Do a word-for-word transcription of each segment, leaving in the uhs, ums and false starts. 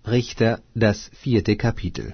Richter, das vierte Kapitel.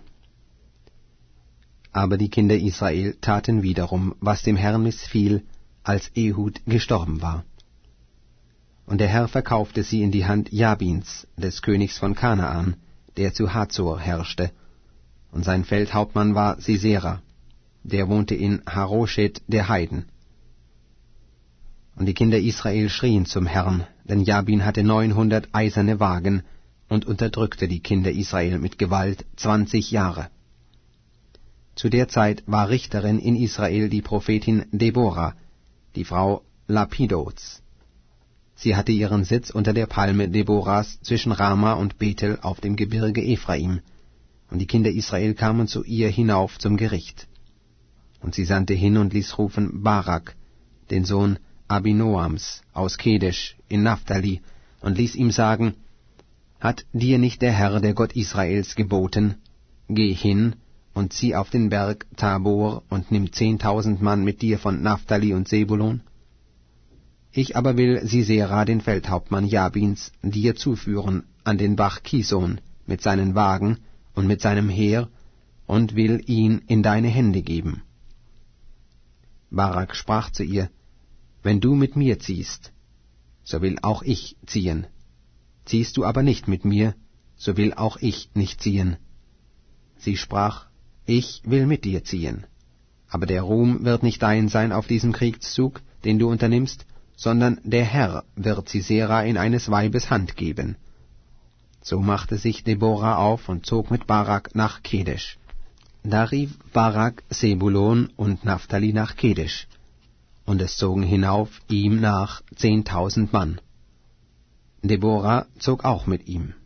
Aber die Kinder Israel taten wiederum, was dem Herrn missfiel, als Ehud gestorben war. Und der Herr verkaufte sie in die Hand Jabins, des Königs von Kanaan, der zu Hazor herrschte, und sein Feldhauptmann war Sisera, der wohnte in Haroscheth der Heiden. Und die Kinder Israel schrien zum Herrn, denn Jabin hatte neunhundert eiserne Wagen und unterdrückte die Kinder Israel mit Gewalt zwanzig Jahre. Zu der Zeit war Richterin in Israel die Prophetin Deborah, die Frau Lapidots. Sie hatte ihren Sitz unter der Palme Deborahs zwischen Rama und Bethel auf dem Gebirge Ephraim, und die Kinder Israel kamen zu ihr hinauf zum Gericht. Und sie sandte hin und ließ rufen Barak, den Sohn Abinoams, aus Kedesh in Naphtali, und ließ ihm sagen, Hat dir nicht der Herr, der Gott Israels, geboten, geh hin und zieh auf den Berg Tabor und nimm zehntausend Mann mit dir von Naphtali und Sebulon? Ich aber will Sisera, den Feldhauptmann Jabins, dir zuführen an den Bach Kison mit seinen Wagen und mit seinem Heer, und will ihn in deine Hände geben. Barak sprach zu ihr, Wenn du mit mir ziehst, so will auch ich ziehen. Ziehst du aber nicht mit mir, so will auch ich nicht ziehen. Sie sprach, Ich will mit dir ziehen. Aber der Ruhm wird nicht dein sein auf diesem Kriegszug, den du unternimmst, sondern der Herr wird Sisera in eines Weibes Hand geben. So machte sich Deborah auf und zog mit Barak nach Kedesh. Da rief Barak Sebulon und Naphtali nach Kedesh, und es zogen hinauf ihm nach zehntausend Mann. Deborah zog auch mit ihm.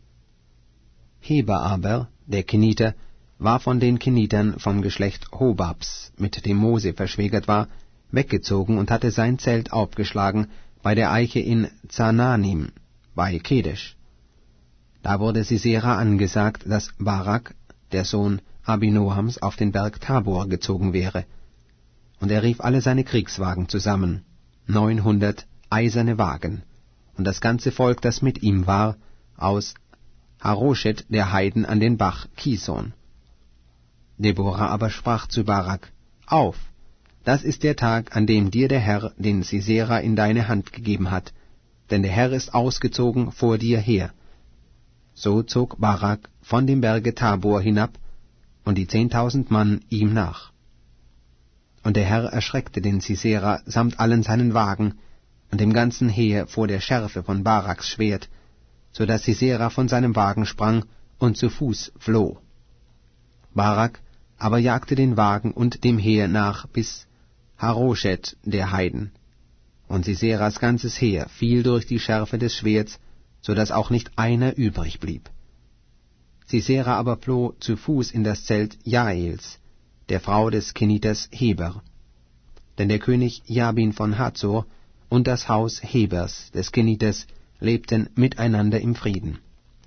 Heber aber, der Keniter, war von den Kenitern vom Geschlecht Hobabs, mit dem Mose verschwägert war, weggezogen und hatte sein Zelt aufgeschlagen bei der Eiche in Zananim, bei Kedesh. Da wurde Sisera angesagt, dass Barak, der Sohn Abinoams, auf den Berg Tabor gezogen wäre. Und er rief alle seine Kriegswagen zusammen, neunhundert eiserne Wagen, und das ganze Volk, das mit ihm war, aus Haroscheth der Heiden an den Bach Kison. Deborah aber sprach zu Barak, Auf! Das ist der Tag, an dem dir der Herr den Sisera in deine Hand gegeben hat, denn der Herr ist ausgezogen vor dir her. So zog Barak von dem Berge Tabor hinab, und die zehntausend Mann ihm nach. Und der Herr erschreckte den Sisera samt allen seinen Wagen und dem ganzen Heer vor der Schärfe von Baraks Schwert, so dass Sisera von seinem Wagen sprang und zu Fuß floh. Barak aber jagte den Wagen und dem Heer nach bis Haroscheth der Heiden, und Siseras ganzes Heer fiel durch die Schärfe des Schwerts, so dass auch nicht einer übrig blieb. Sisera aber floh zu Fuß in das Zelt Jaels, der Frau des Keniters Heber. Denn der König Jabin von Hazor und das Haus Hebers des Keniters lebten miteinander im Frieden.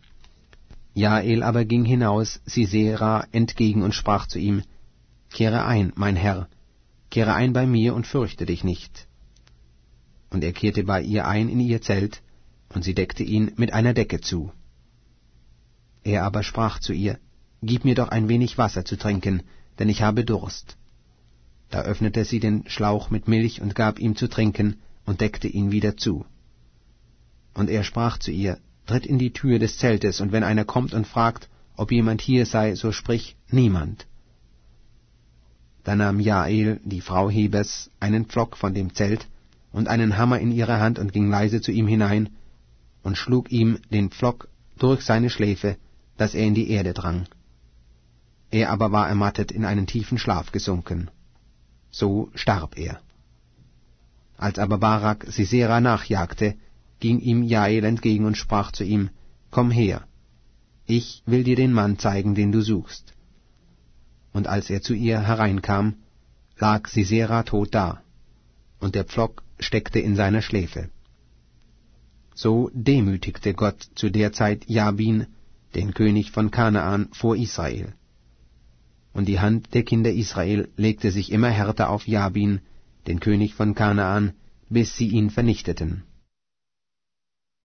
Jael aber ging hinaus Sisera entgegen und sprach zu ihm, Kehre ein, mein Herr, kehre ein bei mir und fürchte dich nicht. Und er kehrte bei ihr ein in ihr Zelt, und sie deckte ihn mit einer Decke zu. Er aber sprach zu ihr, Gib mir doch ein wenig Wasser zu trinken, denn ich habe Durst. Da öffnete sie den Schlauch mit Milch und gab ihm zu trinken und deckte ihn wieder zu. Und er sprach zu ihr, Tritt in die Tür des Zeltes, und wenn einer kommt und fragt, ob jemand hier sei, so sprich, niemand. Da nahm Jael, die Frau Hebers, einen Pflock von dem Zelt und einen Hammer in ihre Hand und ging leise zu ihm hinein und schlug ihm den Pflock durch seine Schläfe, dass er in die Erde drang. Er aber war ermattet in einen tiefen Schlaf gesunken. So starb er. Als aber Barak Sisera nachjagte, ging ihm Jael entgegen und sprach zu ihm, Komm her, ich will dir den Mann zeigen, den du suchst. Und als er zu ihr hereinkam, lag Sisera tot da, und der Pflock steckte in seiner Schläfe. So demütigte Gott zu der Zeit Jabin, den König von Kanaan, vor Israel. Und die Hand der Kinder Israel legte sich immer härter auf Jabin, den König von Kanaan, bis sie ihn vernichteten.